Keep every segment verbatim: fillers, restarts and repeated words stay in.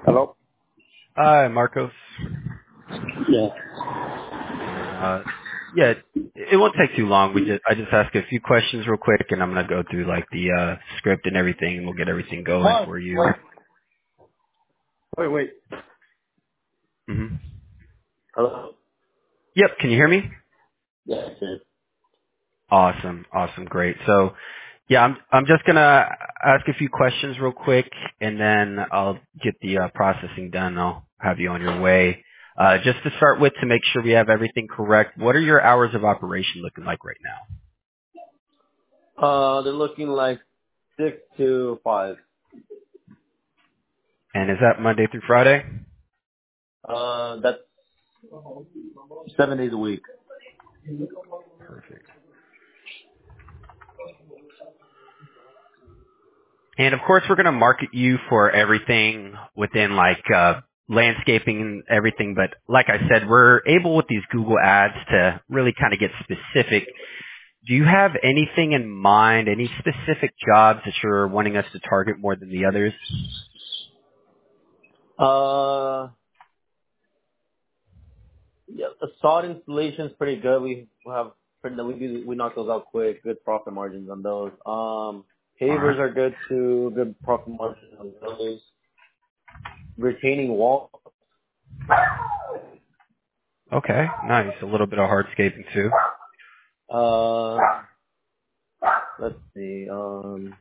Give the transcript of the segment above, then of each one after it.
Hello? Hi, Marcos. Yeah. Uh, yeah, it it won't take too long. We just I just ask a few questions real quick, and I'm gonna go through like the uh, script and everything, and we'll get everything going Oh, for you. wait. Wait, wait. hmm Hello? Yep. Can you hear me? Yeah, I did. Awesome. Awesome. Great. So, yeah, I'm I'm just gonna ask a few questions real quick, and then I'll get the uh, processing done. I'll have you on your way. Uh, just to start with, to make sure we have everything correct, what are your hours of operation looking like right now? Uh, they're looking like six to five. And is that Monday through Friday? Uh, that's seven days a week. Perfect. And of course, we're going to market you for everything within like uh, landscaping and everything. But like I said, we're able with these Google ads to really kind of get specific. Do you have anything in mind, any specific jobs that you're wanting us to target more than the others? Uh, yeah, the sod installation's pretty good. We have, pretty- we do, we knock those out quick. Good profit margins on those. Um, All right. pavers are good too. Good profit margins on those. Retaining wall. Okay. Nice. A little bit of hardscaping too. Uh, let's see. Um,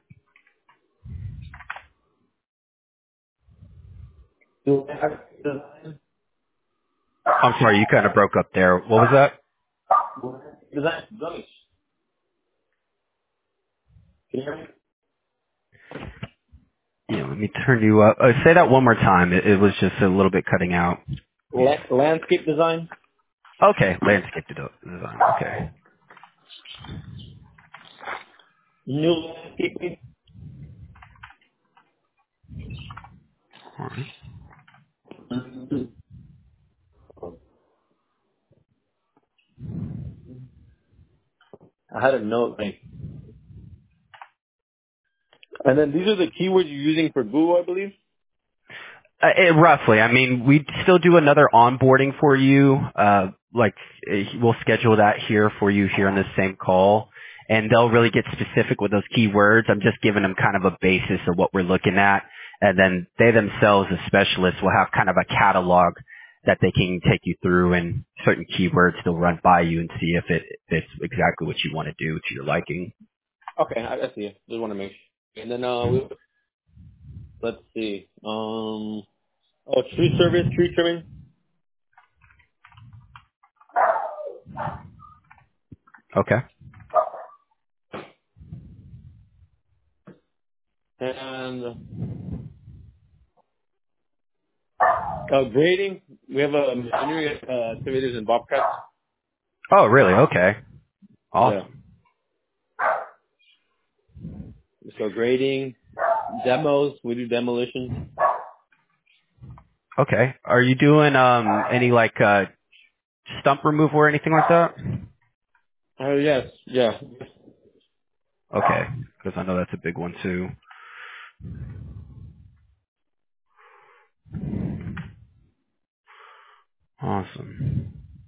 do we have design? I'm sorry, you kind of broke up there. What was that? Design. Gummies. Can you hear me? Yeah, let me turn you up. Uh, say that one more time. It, it was just a little bit cutting out. La- landscape design. Okay. Landscape de- design. Okay. New landscaping. All right. Mhm. I had a note. Like, and then these are the keywords you're using for Google, I believe. Uh, eh, roughly. I mean, we still do another onboarding for you. Uh, like eh, we'll schedule that here for you here on this same call, and they'll really get specific with those keywords. I'm just giving them kind of a basis of what we're looking at, and then they themselves, as specialists, will have kind of a catalog that they can take you through, and certain keywords they'll run by you and see if it fits exactly what you want to do to your liking. Okay, I, I see. Just want to make sure. And then uh, we, let's see. Um, oh, tree service, tree trimming, Okay. and uh, grading. We have a machinery uh, excavators and bobcats. Oh, really? Okay. Yeah. Awesome. So grading, demos. We do demolition. Okay. Are you doing um any like uh stump removal or anything like that? Oh yes, yeah. Okay, because I know that's a big one too. Awesome.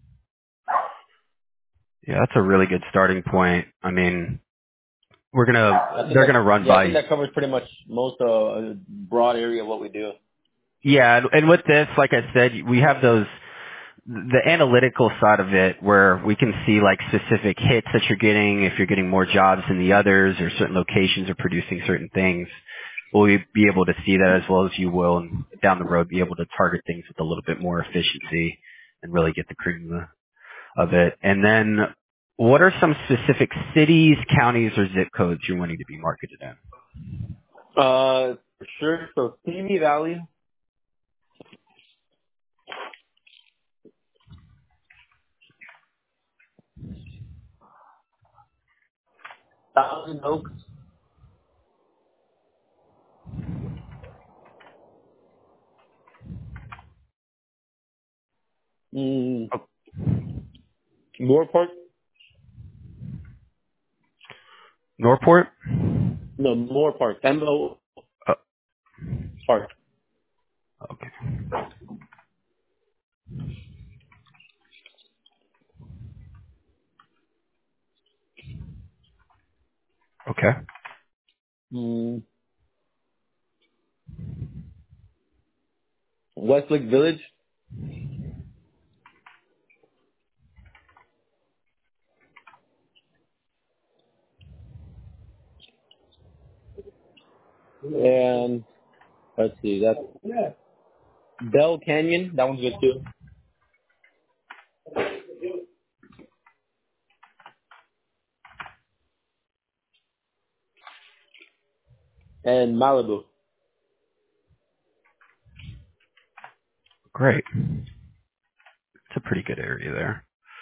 Yeah, that's a really good starting point. I mean, we're gonna, I think they're that gonna run yeah, I think by. that covers pretty much most uh, a broad area of what we do. Yeah, and and with this, like I said, we have those, the analytical side of it where we can see like specific hits that you're getting, if you're getting more jobs than the others or certain locations are producing certain things. We'll be able to see that as well as you will, and down the road be able to target things with a little bit more efficiency and really get the cream of it. And then what are some specific cities, counties, or zip codes you're wanting to be marketed in? Uh, for sure. So Simi Valley, Thousand Oaks, mm, Oh, Moore Park. Norport? No, Moore Park. M O Oh, Park. okay. Okay. Mm, Westlake Village. And let's see, that's Bell Canyon. That one's good too. And Malibu. Great. It's a pretty good area there.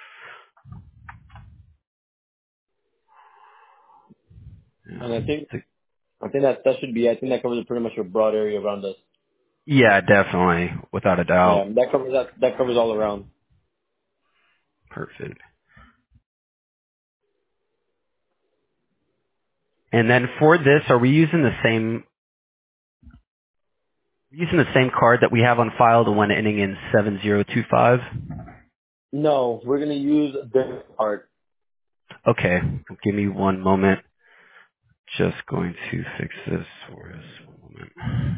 And I Yeah. think The- I think that that should be. I think that covers pretty much a broad area around us. Yeah, definitely. Without a Yeah, doubt. that covers that. That covers all around. Perfect. And then for this, are we using the same using the same card that we have on file, the one ending in seven zero two five? No, we're gonna use this card. Okay. Give me one moment. Just going to fix this for us. One moment.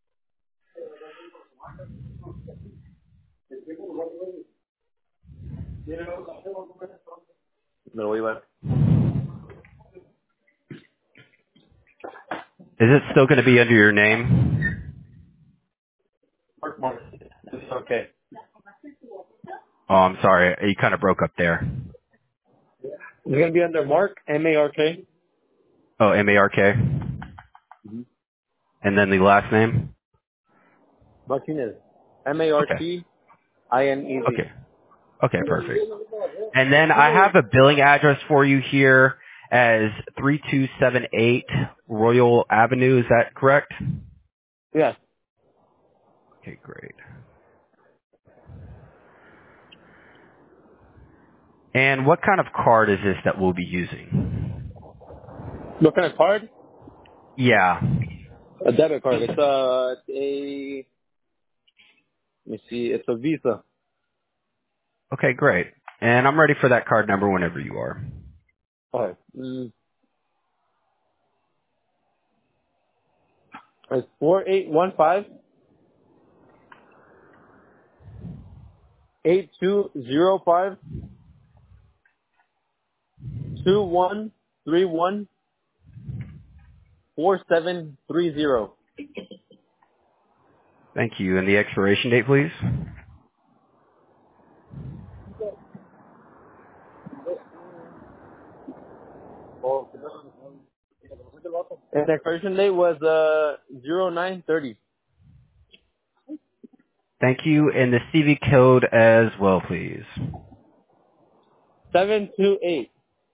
No, we went. Is it still going to be under your name? Mark, Mark. It's okay. Oh, I'm sorry. You kind of broke up there. It's gonna be under Mark M A R K. Oh, M A R K. Mm-hmm. And then the last name? Martinez. M A R Okay. T I N E Z. Okay. Okay, perfect. And then I have a billing address for you here as three two seven eight Royal Avenue. Is that correct? Yes. Okay, great. And what kind of card is this that we'll be using? What kind of card? Yeah. A debit card. It's a, it's a let me see. It's a Visa. Okay, great. And I'm ready for that card number whenever you are. Okay. Mm. It's four eight one five eight two zero five two one three one four seven three zero. Thank you. And the expiration date, please? And the expiration date was uh zero nine thirty. Thank you. And the C V code as well, please. Seven two eight.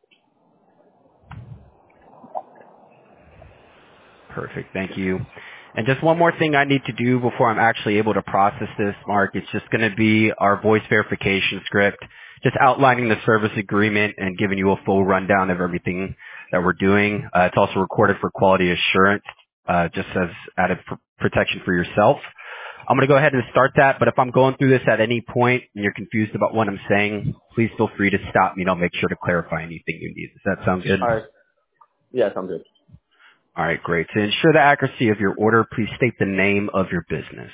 Perfect. Thank you. And just one more thing I need to do before I'm actually able to process this, Mark. It's just going to be our voice verification script, just outlining the service agreement and giving you a full rundown of everything that we're doing. Uh, it's also recorded for quality assurance, uh, just as added pr- protection for yourself. I'm going to go ahead and start that, but if I'm going through this at any point and you're confused about what I'm saying, please feel free to stop me and I'll make sure to clarify anything you need. Does that sound good? All right. Yes, I'm good. All right, great. To ensure the accuracy of your order, please state the name of your business.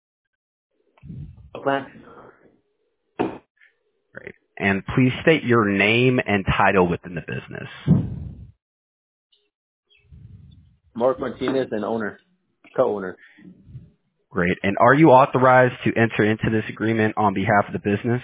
Plan. Great. And please state your name and title within the business. Mark Martinez and owner, co-owner. Great. And are you authorized to enter into this agreement on behalf of the business?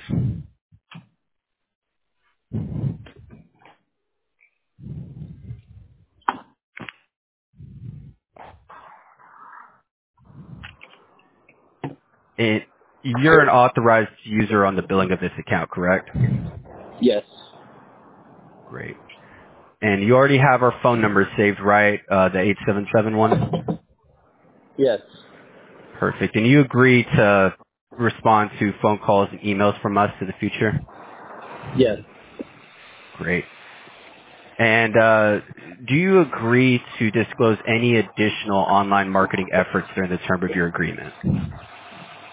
And you're an authorized user on the billing of this account, correct? Yes. Great. And you already have our phone number saved, right? Uh, the eight seven seven one? Yes. Perfect. And you agree to respond to phone calls and emails from us in the future? Yes. Great. And uh, do you agree to disclose any additional online marketing efforts during the term of your agreement?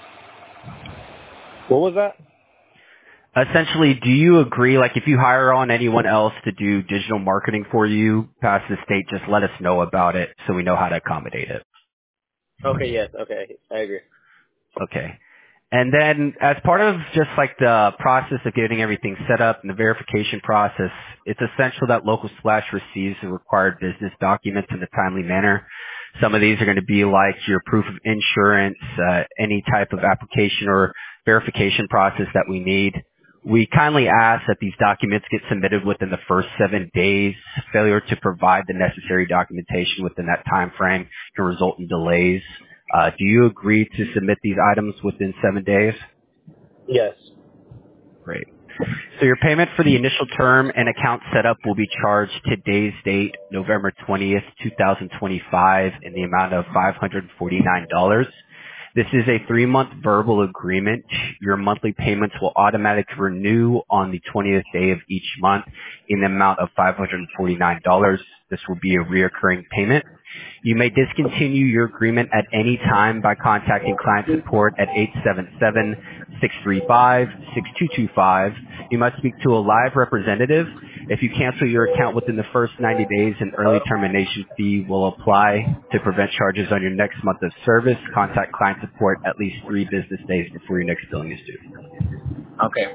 What was that? Essentially, do you agree, like if you hire on anyone else to do digital marketing for you past the state, just let us know about it so we know how to accommodate it. Okay, yes, okay, I agree. Okay. And then as part of just like the process of getting everything set up and the verification process, it's essential that Local Splash receives the required business documents in a timely manner. Some of these are going to be like your proof of insurance, uh, any type of application or verification process that we need. We kindly ask that these documents get submitted within the first seven days. Failure to provide the necessary documentation within that time frame can result in delays. Uh, do you agree to submit these items within seven days? Yes. Great. So your payment for the initial term and account setup will be charged today's date, November twentieth, twenty twenty-five, in the amount of five hundred forty-nine dollars. This is a three-month verbal agreement. Your monthly payments will automatically renew on the twentieth day of each month in the amount of five hundred forty-nine dollars. This will be a reoccurring payment. You may discontinue your agreement at any time by contacting client support at eight seven seven, six three five, six two two five. You must speak to a live representative. If you cancel your account within the first ninety days, an early termination fee will apply. To prevent charges on your next month of service, contact client support at least three business days before your next billing is due. Okay.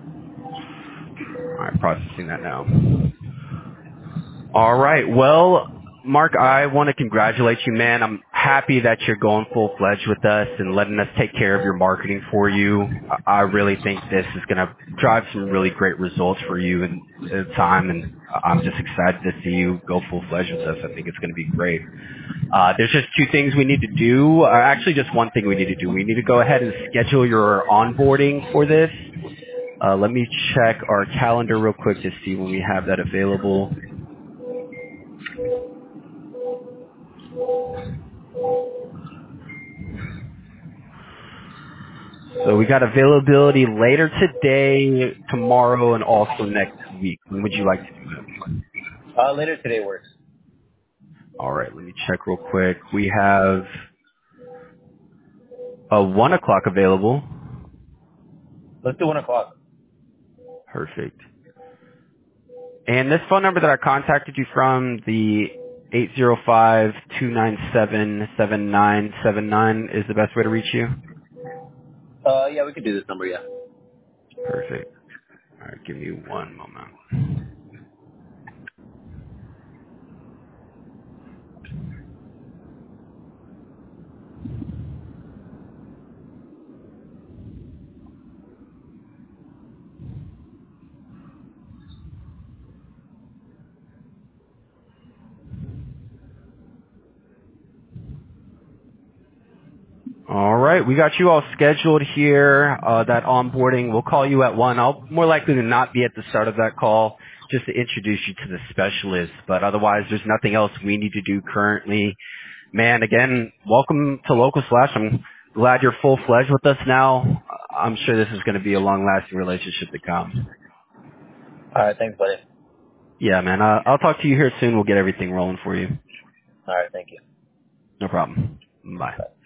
All right, processing that now. All right. Well, Mark, I want to congratulate you, man. I'm happy that you're going full-fledged with us and letting us take care of your marketing for you. I I really think this is going to drive some really great results for you in, in time, and I'm just excited to see you go full-fledged with us. I think it's going to be great. Uh, there's just two things we need to do. Uh, actually, just one thing we need to do. We need to go ahead and schedule your onboarding for this. Uh, let me check our calendar real quick to see when we have that available. So we got availability later today, tomorrow, and also next week. When would you like to do it? Uh, later today works. All right, let me check real quick. We have a one o'clock available. Let's do one o'clock. Perfect. And this phone number that I contacted you from, the eight zero five, two nine seven, seven nine seven nine, is the best way to reach you? Uh, yeah, we could do this number, yeah. Perfect. All right, give me one moment. All right, we got you all scheduled here. Uh, that onboarding, we'll call you at one. I'll more likely to not be at the start of that call, just to introduce you to the specialist. But otherwise, there's nothing else we need to do currently. Man, again, welcome to Local Slash. I'm glad you're full fledged with us now. I'm sure this is going to be a long lasting relationship to come. All right, thanks, buddy. Yeah, man. Uh, I'll talk to you here soon. We'll get everything rolling for you. All right, thank you. No problem. Bye. Bye.